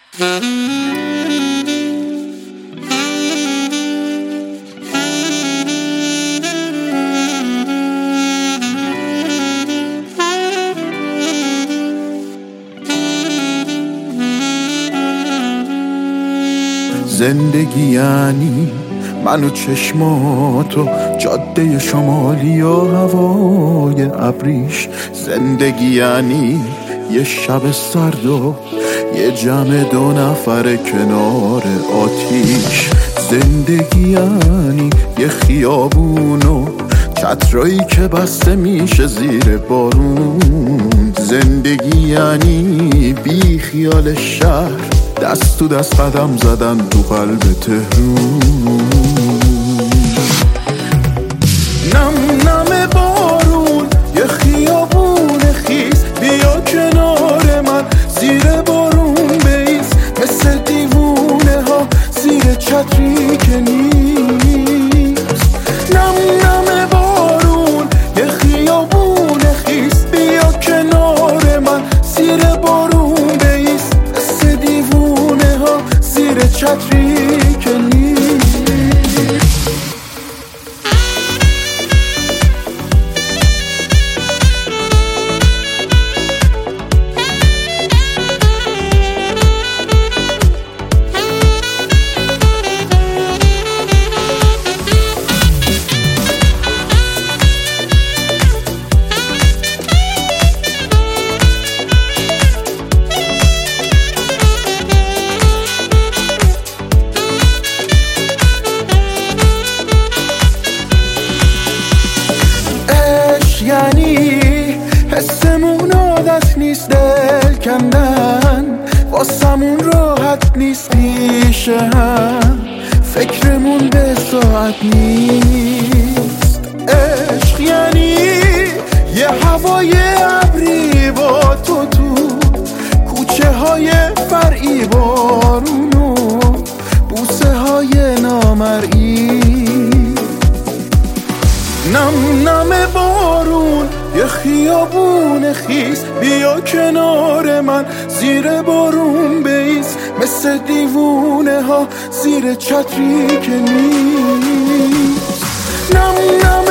زندگی یعنی من و چشماتو، جاده شمالی و هوای ابریش. زندگی یعنی یه شب سرد و یه جمع 2 نفر کنار آتیش. زندگی یعنی یه خیابون و چترایی که بسته میشه زیر بارون. زندگی یعنی بی خیال شهر، دست تو دست قدم زدن تو قلب تهرون. نم نم بارون یه خیابون خیس، بیا کنار من زیر بارون بیس. مثل دیوونه ها زیر چتری که نیست. نم نم بارون یه خیابون خیس، بیا کنار من زیر بارون بیس. مثل دیوونه ها زیر چتری که نیست. یعنی حسمون عادت نیست دل کندن، واسمون راحت نیست پیشه هم، فکرمون به ساعت نیست. عشق یعنی یه هوای ابری با تو کوچه های فرعی، بارون و بوسه های نامرئی. نم نم بارون یه خیابون خیس، بیا کنار من زیر بارون بیس. مثل دیوونه ها زیر چتری که نیست. نم نم